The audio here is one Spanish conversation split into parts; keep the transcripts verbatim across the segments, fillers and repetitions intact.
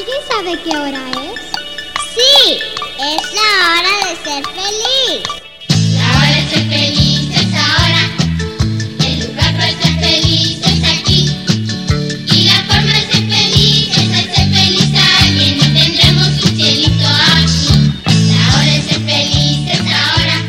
¿Alguien sabe qué hora es? Sí, es la hora de ser feliz. La hora de ser feliz es ahora. El lugar para ser feliz es aquí. Y la forma de ser feliz es hacer feliz a alguien y tendremos un cielito aquí. La hora de ser feliz es ahora.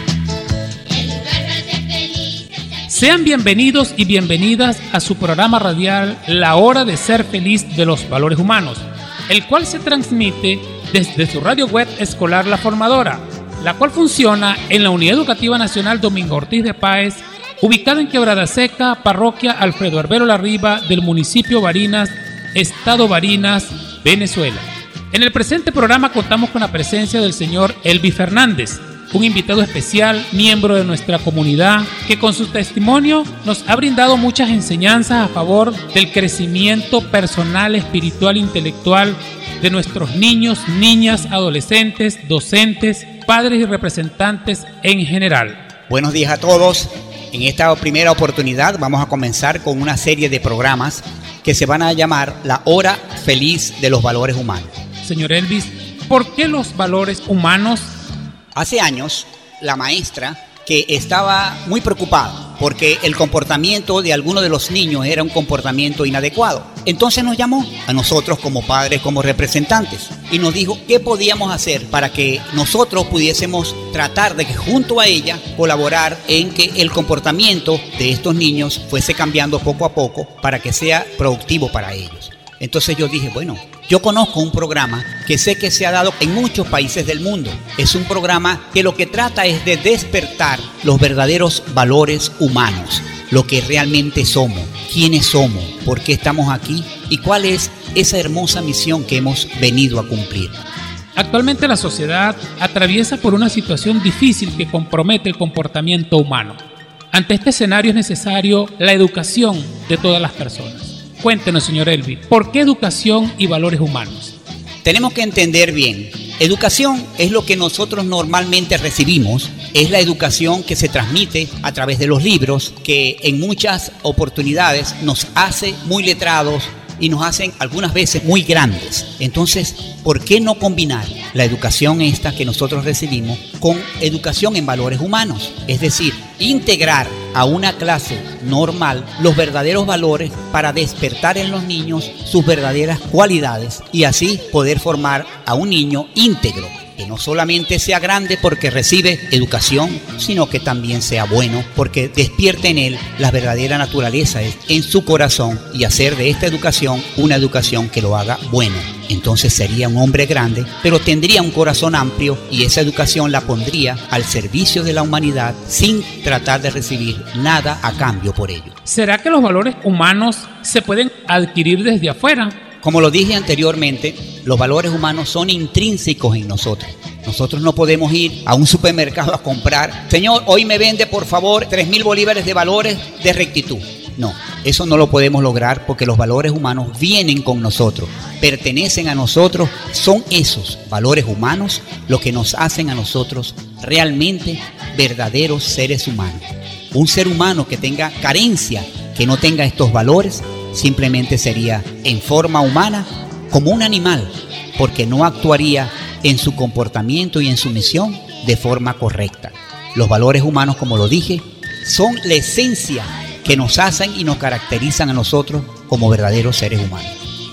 El lugar para ser feliz es aquí. Sean bienvenidos y bienvenidas a su programa radial La Hora de Ser Feliz de los Valores Humanos, el cual se transmite desde su radio web escolar La Formadora, la cual funciona en la Unidad Educativa Nacional Domingo Ortiz de Páez, ubicada en Quebrada Seca, parroquia Alfredo Herbero Larriba del municipio Barinas, estado Barinas, Venezuela. En el presente programa contamos con la presencia del señor Elvis Fernández, un invitado especial, miembro de nuestra comunidad, que con su testimonio nos ha brindado muchas enseñanzas a favor del crecimiento personal, espiritual e intelectual de nuestros niños, niñas, adolescentes, docentes, padres y representantes en general. Buenos días a todos. En esta primera oportunidad vamos a comenzar con una serie de programas que se van a llamar La Hora Feliz de los Valores Humanos. Señor Elvis, ¿por qué los valores humanos? Hace años, la maestra, que estaba muy preocupada porque el comportamiento de algunos de los niños era un comportamiento inadecuado. Entonces nos llamó a nosotros como padres, como representantes, y nos dijo qué podíamos hacer para que nosotros pudiésemos tratar de que junto a ella colaborar en que el comportamiento de estos niños fuese cambiando poco a poco para que sea productivo para ellos. Entonces yo dije, bueno, yo conozco un programa que sé que se ha dado en muchos países del mundo. Es un programa que lo que trata es de despertar los verdaderos valores humanos, lo que realmente somos, quiénes somos, por qué estamos aquí y cuál es esa hermosa misión que hemos venido a cumplir. Actualmente la sociedad atraviesa por una situación difícil que compromete el comportamiento humano. Ante este escenario es necesario la educación de todas las personas. Cuéntenos, señor Elvis, ¿por qué educación y valores humanos? Tenemos que entender bien, educación es lo que nosotros normalmente recibimos, es la educación que se transmite a través de los libros, que en muchas oportunidades nos hace muy letrados y nos hacen algunas veces muy grandes. Entonces, ¿por qué no combinar la educación esta que nosotros recibimos con educación en valores humanos? Es decir, integrar a una clase normal los verdaderos valores para despertar en los niños sus verdaderas cualidades y así poder formar a un niño íntegro, que no solamente sea grande porque recibe educación, sino que también sea bueno porque despierte en él la verdadera naturaleza en su corazón y hacer de esta educación una educación que lo haga bueno. Entonces sería un hombre grande, pero tendría un corazón amplio y esa educación la pondría al servicio de la humanidad sin tratar de recibir nada a cambio por ello. ¿Será que los valores humanos se pueden adquirir desde afuera? Como lo dije anteriormente, los valores humanos son intrínsecos en nosotros. Nosotros no podemos ir a un supermercado a comprar, señor, hoy me vende por favor tres mil bolívares de valores de rectitud. No, eso no lo podemos lograr porque los valores humanos vienen con nosotros, pertenecen a nosotros, son esos valores humanos los que nos hacen a nosotros realmente verdaderos seres humanos. Un ser humano que tenga carencia, que no tenga estos valores, simplemente sería en forma humana como un animal, porque no actuaría en su comportamiento y en su misión de forma correcta. Los valores humanos, como lo dije, son la esencia que nos hacen y nos caracterizan a nosotros como verdaderos seres humanos.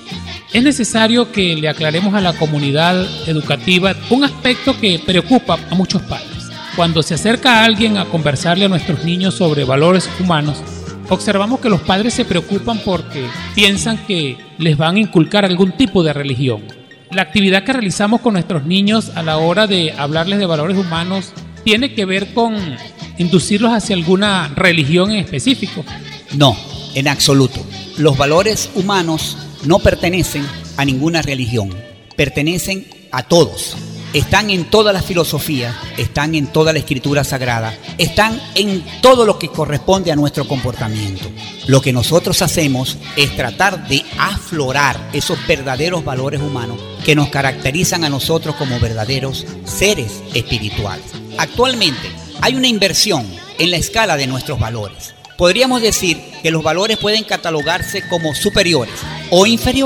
Es necesario que le aclaremos a la comunidad educativa un aspecto que preocupa a muchos padres. Cuando se acerca a alguien a conversarle a nuestros niños sobre valores humanos, observamos que los padres se preocupan porque piensan que les van a inculcar algún tipo de religión. La actividad que realizamos con nuestros niños a la hora de hablarles de valores humanos tiene que ver con inducirlos hacia alguna religión en específico. No, en absoluto. Los valores humanos no pertenecen a ninguna religión, pertenecen a todos. Están en toda la filosofía, están en toda la escritura sagrada, están en todo lo que corresponde a nuestro comportamiento. Lo que nosotros hacemos es tratar de aflorar esos verdaderos valores humanos que nos caracterizan a nosotros como verdaderos seres espirituales. Actualmente hay una inversión en la escala de nuestros valores. Podríamos decir que los valores pueden catalogarse como superiores o inferiores.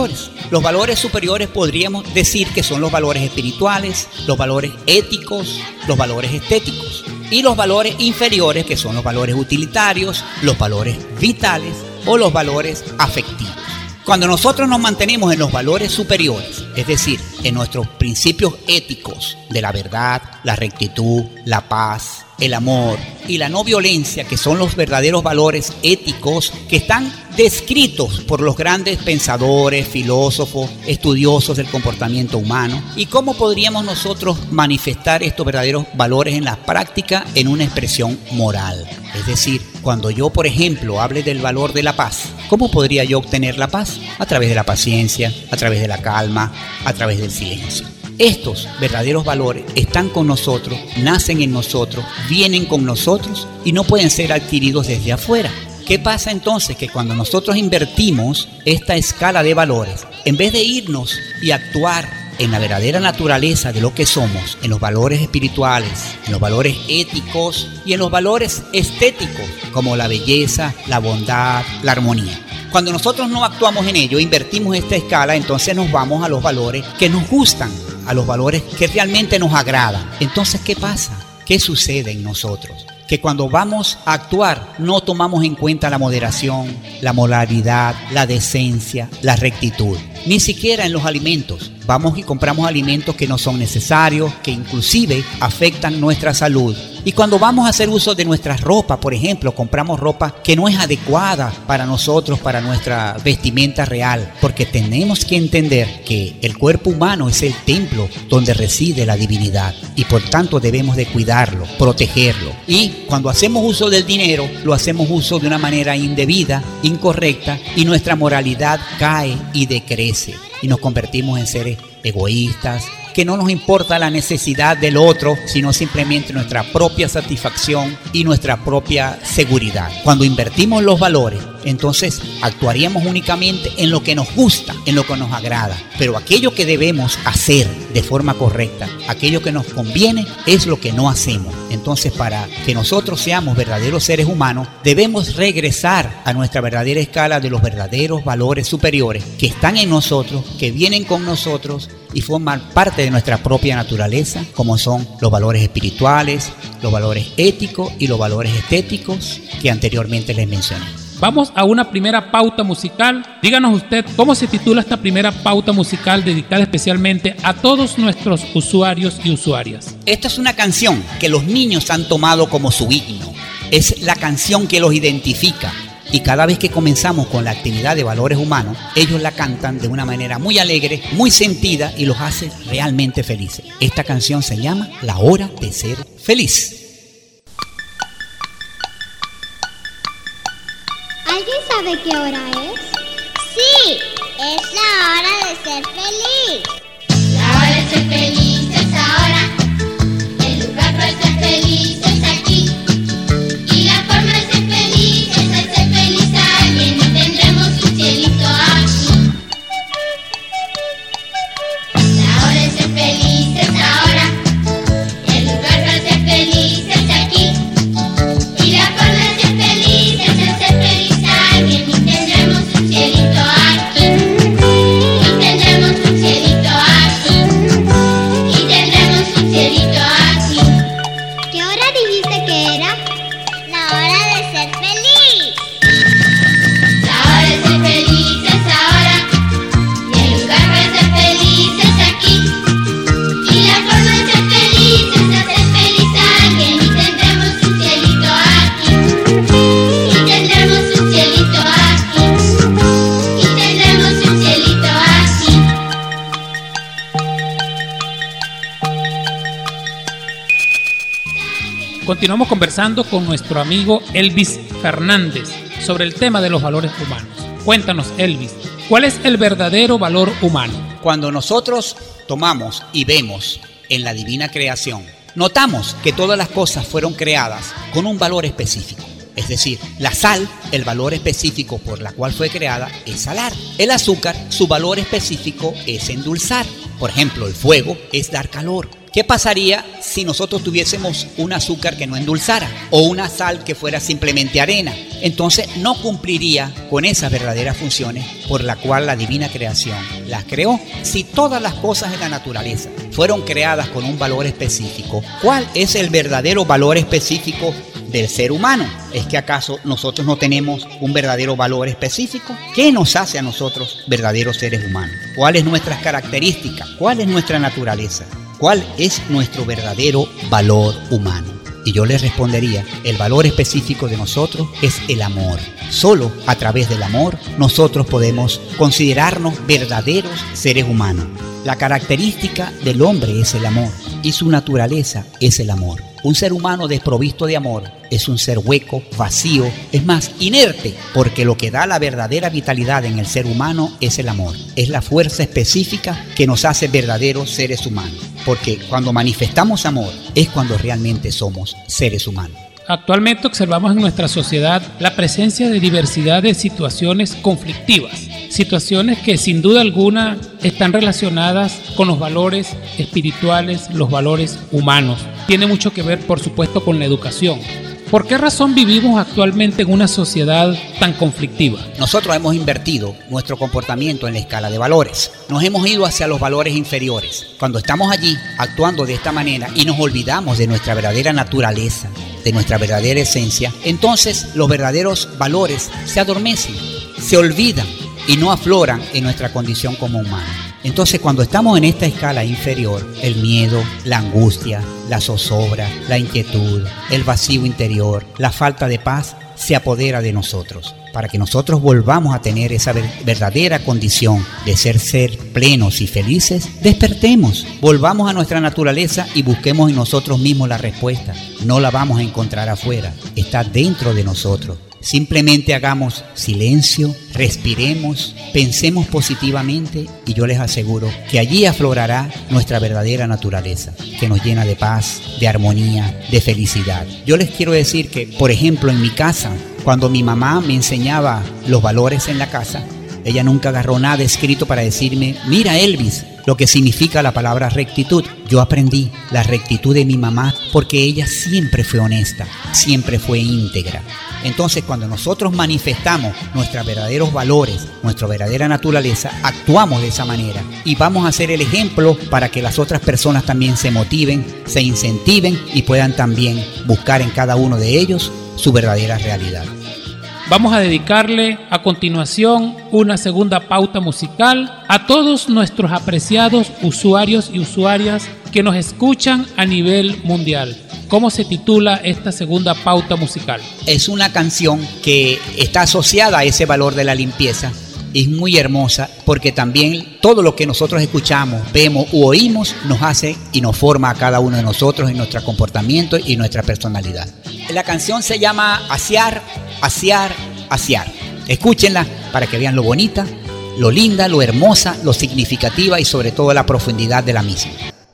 Los valores superiores podríamos decir que son los valores espirituales, los valores éticos, los valores estéticos. Y los valores inferiores, que son los valores utilitarios, los valores vitales o los valores afectivos. Cuando nosotros nos mantenemos en los valores superiores, es decir, en nuestros principios éticos de la verdad, la rectitud, la paz, el amor y la no violencia, que son los verdaderos valores éticos que están descritos por los grandes pensadores, filósofos, estudiosos del comportamiento humano. ¿Y cómo podríamos nosotros manifestar estos verdaderos valores en la práctica en una expresión moral? Es decir, cuando yo, por ejemplo, hable del valor de la paz, ¿cómo podría yo obtener la paz? A través de la paciencia, a través de la calma, a través del silencio. Estos verdaderos valores están con nosotros, nacen en nosotros, vienen con nosotros y no pueden ser adquiridos desde afuera. ¿Qué pasa entonces? Que cuando nosotros invertimos esta escala de valores, en vez de irnos y actuar en la verdadera naturaleza de lo que somos, en los valores espirituales, en los valores éticos y en los valores estéticos, como la belleza, la bondad, la armonía. Cuando nosotros no actuamos en ello, invertimos esta escala, entonces nos vamos a los valores que nos gustan, a los valores que realmente nos agradan. Entonces, ¿qué pasa? ¿Qué sucede en nosotros? Que cuando vamos a actuar no tomamos en cuenta la moderación, la moralidad, la decencia, la rectitud. Ni siquiera en los alimentos. Vamos y compramos alimentos que no son necesarios, que inclusive afectan nuestra salud. Y cuando vamos a hacer uso de nuestra ropa, por ejemplo, compramos ropa que no es adecuada para nosotros, para nuestra vestimenta real, porque tenemos que entender que el cuerpo humano es el templo donde reside la divinidad y por tanto debemos de cuidarlo, protegerlo. Y cuando hacemos uso del dinero, lo hacemos uso de una manera indebida, incorrecta, y nuestra moralidad cae y decrece y nos convertimos en seres egoístas, que no nos importa la necesidad del otro, sino simplemente nuestra propia satisfacción y nuestra propia seguridad. Cuando invertimos los valores, entonces actuaríamos únicamente en lo que nos gusta, en lo que nos agrada. Pero aquello que debemos hacer de forma correcta, aquello que nos conviene, es lo que no hacemos. Entonces, para que nosotros seamos verdaderos seres humanos, debemos regresar a nuestra verdadera escala de los verdaderos valores superiores que están en nosotros, que vienen con nosotros y forman parte de nuestra propia naturaleza, como son los valores espirituales, los valores éticos y los valores estéticos que anteriormente les mencioné. Vamos a una primera pauta musical. Díganos usted cómo se titula esta primera pauta musical dedicada especialmente a todos nuestros usuarios y usuarias. Esta es una canción que los niños han tomado como su himno. Es la canción que los identifica. Y cada vez que comenzamos con la actividad de valores humanos, ellos la cantan de una manera muy alegre, muy sentida y los hace realmente felices. Esta canción se llama La Hora de Ser Feliz. ¿Alguien sabe qué hora es? Sí, es la hora de ser feliz. La hora de ser feliz es ahora. El lugar para ser feliz es aquí. Y la forma de ser feliz es hacer feliz a alguien y tendremos un cielito aquí. La hora de ser feliz es ahora. El lugar para ser feliz es aquí. Y la forma de ser feliz es hacer feliz a alguien y tendremos un cielito aquí. Y tendremos un cielito aquí. Y tendremos un cielito aquí. ¿Qué hora dijiste que era? La hora de ser feliz. La hora de ser feliz es ahora. Y el lugar para ser feliz es aquí. Y la forma de ser feliz es hacer feliz a alguien y tendremos un cielito aquí. Y tendremos un cielito aquí. Y tendremos un cielito aquí. Continuamos conversando con nuestro amigo Elvis Fernández sobre el tema de los valores humanos. Cuéntanos, Elvis, ¿cuál es el verdadero valor humano? Cuando nosotros tomamos y vemos en la divina creación, notamos que todas las cosas fueron creadas con un valor específico. Es decir, la sal, el valor específico por la cual fue creada es salar. El azúcar, su valor específico es endulzar. Por ejemplo, el fuego es dar calor. ¿Qué pasaría si nosotros tuviésemos un azúcar que no endulzara o una sal que fuera simplemente arena? Entonces no cumpliría con esas verdaderas funciones por la cual la divina creación las creó. Si todas las cosas en la naturaleza fueron creadas con un valor específico, ¿cuál es el verdadero valor específico del ser humano? ¿Es que acaso nosotros no tenemos un verdadero valor específico? ¿Qué nos hace a nosotros verdaderos seres humanos? ¿Cuáles son nuestras características? ¿Cuál es nuestra naturaleza? ¿Cuál es nuestro verdadero valor humano? Y yo les respondería, el valor específico de nosotros es el amor. Solo a través del amor nosotros podemos considerarnos verdaderos seres humanos. La característica del hombre es el amor y su naturaleza es el amor. Un ser humano desprovisto de amor es un ser hueco, vacío, es más, inerte, porque lo que da la verdadera vitalidad en el ser humano es el amor. Es la fuerza específica que nos hace verdaderos seres humanos, porque cuando manifestamos amor es cuando realmente somos seres humanos. Actualmente observamos en nuestra sociedad la presencia de diversidad de situaciones conflictivas, situaciones que sin duda alguna están relacionadas con los valores espirituales, los valores humanos. Tiene mucho que ver, por supuesto, con la educación. ¿Por qué razón vivimos actualmente en una sociedad tan conflictiva? Nosotros hemos invertido nuestro comportamiento en la escala de valores. Nos hemos ido hacia los valores inferiores. Cuando estamos allí actuando de esta manera y nos olvidamos de nuestra verdadera naturaleza, de nuestra verdadera esencia, entonces los verdaderos valores se adormecen, se olvidan y no afloran en nuestra condición como humanos. Entonces, cuando estamos en esta escala inferior, el miedo, la angustia, la zozobra, la inquietud, el vacío interior, la falta de paz se apodera de nosotros. Para que nosotros volvamos a tener esa ver- verdadera condición de ser ser plenos y felices, despertemos, volvamos a nuestra naturaleza y busquemos en nosotros mismos la respuesta. No la vamos a encontrar afuera, está dentro de nosotros. Simplemente hagamos silencio, respiremos, pensemos positivamente y yo les aseguro que allí aflorará nuestra verdadera naturaleza, que nos llena de paz, de armonía, de felicidad. Yo les quiero decir que, por ejemplo, en mi casa, cuando mi mamá me enseñaba los valores en la casa, ella nunca agarró nada escrito para decirme, mira Elvis, lo que significa la palabra rectitud. Yo aprendí la rectitud de mi mamá porque ella siempre fue honesta, siempre fue íntegra. Entonces, cuando nosotros manifestamos nuestros verdaderos valores, nuestra verdadera naturaleza, actuamos de esa manera y vamos a ser el ejemplo para que las otras personas también se motiven, se incentiven y puedan también buscar en cada uno de ellos su verdadera realidad. Vamos a dedicarle a continuación una segunda pauta musical a todos nuestros apreciados usuarios y usuarias que nos escuchan a nivel mundial. ¿Cómo se titula esta segunda pauta musical? Es una canción que está asociada a ese valor de la limpieza. Es muy hermosa porque también todo lo que nosotros escuchamos, vemos u oímos nos hace y nos forma a cada uno de nosotros en nuestro comportamiento y nuestra personalidad. La canción se llama Asear, Asear, Asear. Escúchenla para que vean lo bonita, lo linda, lo hermosa, lo significativa y sobre todo la profundidad de la misma.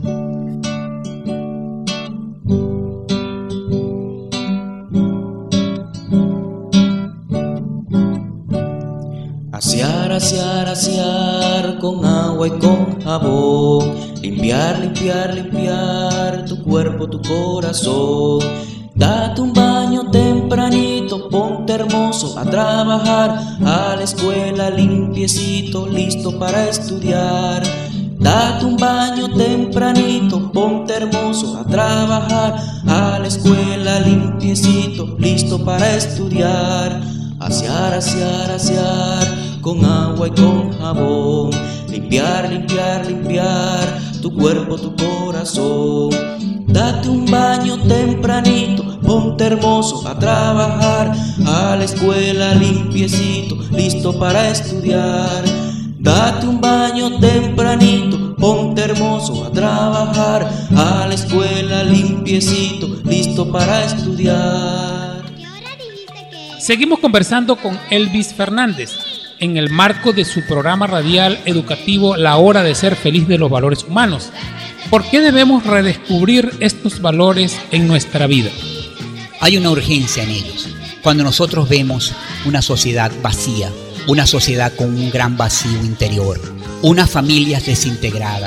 Asear, asear, asear con agua y con jabón. Limpiar, limpiar, limpiar tu cuerpo, tu corazón. Date un baño tempranito, ponte hermoso a trabajar. A la escuela limpiecito, listo para estudiar. Date un baño tempranito, ponte hermoso a trabajar. A la escuela limpiecito, listo para estudiar. Asear, asear, asear con agua y con jabón. Limpiar, limpiar, limpiar tu cuerpo, tu corazón. Date un baño tempranito, ponte hermoso a trabajar. A la escuela limpiecito, listo para estudiar. Date un baño tempranito, ponte hermoso a trabajar. A la escuela limpiecito, listo para estudiar. Seguimos conversando con Elvis Fernández en el marco de su programa radial educativo La Hora de Ser Feliz de los Valores Humanos. ¿Por qué debemos redescubrir estos valores en nuestra vida? Hay una urgencia en ellos. Cuando nosotros vemos una sociedad vacía, una sociedad con un gran vacío interior, unas familias desintegradas,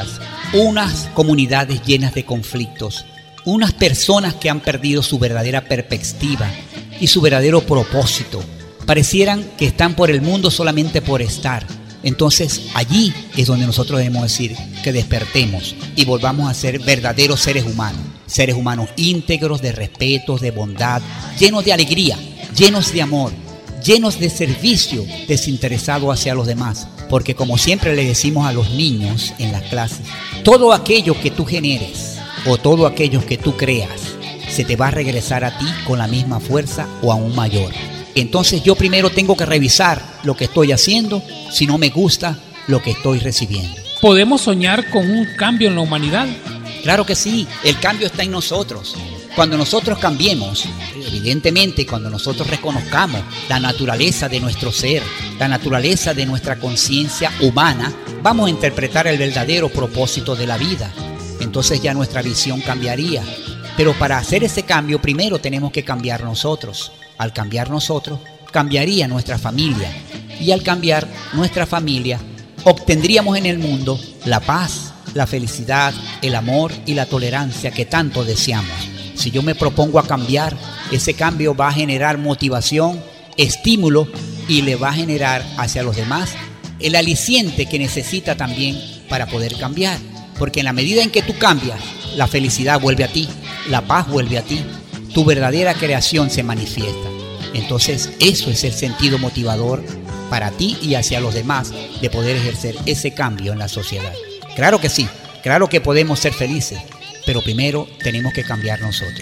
unas comunidades llenas de conflictos, unas personas que han perdido su verdadera perspectiva y su verdadero propósito. Parecieran que están por el mundo solamente por estar. Entonces allí es donde nosotros debemos decir que despertemos y volvamos a ser verdaderos seres humanos, seres humanos íntegros, de respeto, de bondad, llenos de alegría, llenos de amor, llenos de servicio desinteresado hacia los demás. Porque como siempre le decimos a los niños en las clases, todo aquello que tú generes o todo aquello que tú creas se te va a regresar a ti con la misma fuerza o aún mayor. Entonces yo primero tengo que revisar lo que estoy haciendo si no me gusta lo que estoy recibiendo. ¿Podemos soñar con un cambio en la humanidad? Claro que sí, el cambio está en nosotros. Cuando nosotros cambiemos, evidentemente cuando nosotros reconozcamos la naturaleza de nuestro ser, la naturaleza de nuestra conciencia humana, vamos a interpretar el verdadero propósito de la vida. Entonces ya nuestra visión cambiaría. Pero para hacer ese cambio primero tenemos que cambiar nosotros. Al cambiar nosotros, cambiaría nuestra familia. Y al cambiar nuestra familia, obtendríamos en el mundo la paz, la felicidad, el amor y la tolerancia que tanto deseamos. Si yo me propongo a cambiar, ese cambio va a generar motivación, estímulo y le va a generar hacia los demás el aliciente que necesita también para poder cambiar. Porque en la medida en que tú cambias, la felicidad vuelve a ti, la paz vuelve a ti, tu verdadera creación se manifiesta. Entonces eso es el sentido motivador para ti y hacia los demás de poder ejercer ese cambio en la sociedad. Claro que sí, claro que podemos ser felices, pero primero tenemos que cambiar nosotros.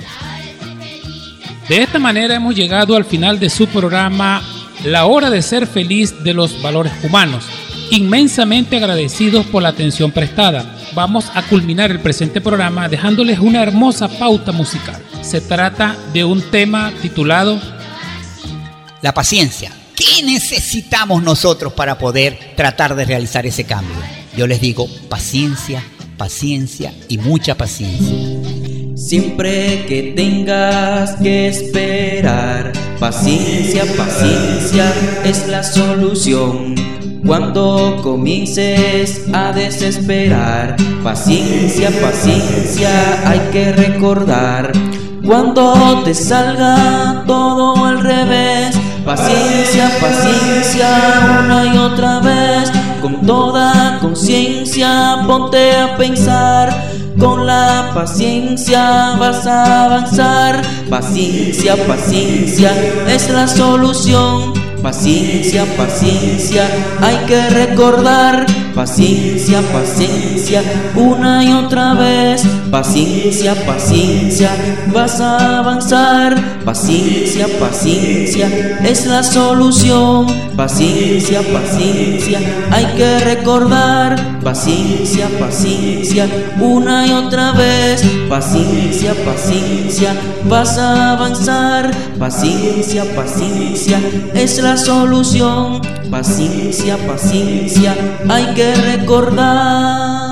De esta manera hemos llegado al final de su programa La Hora de Ser Feliz de los Valores Humanos. Inmensamente agradecidos por la atención prestada. Vamos a culminar el presente programa dejándoles una hermosa pauta musical. Se trata de un tema titulado La paciencia. ¿Qué necesitamos nosotros para poder tratar de realizar ese cambio? Yo les digo paciencia, paciencia y mucha paciencia. Siempre que tengas que esperar, paciencia, paciencia es la solución. Cuando comiences a desesperar, paciencia, paciencia hay que recordar. Cuando te salga todo al revés, paciencia, paciencia una y otra vez. Con toda conciencia ponte a pensar. Con la paciencia vas a avanzar. Paciencia, paciencia es la solución. Paciencia, paciencia hay que recordar. Paciencia, paciencia una y otra vez. Paciencia, paciencia vas a avanzar. Paciencia, paciencia es la solución. Paciencia, paciencia hay que recordar. Paciencia, paciencia una y otra vez. Paciencia, paciencia vas a avanzar. Paciencia, paciencia es la solución. Paciencia, paciencia hay que recordar.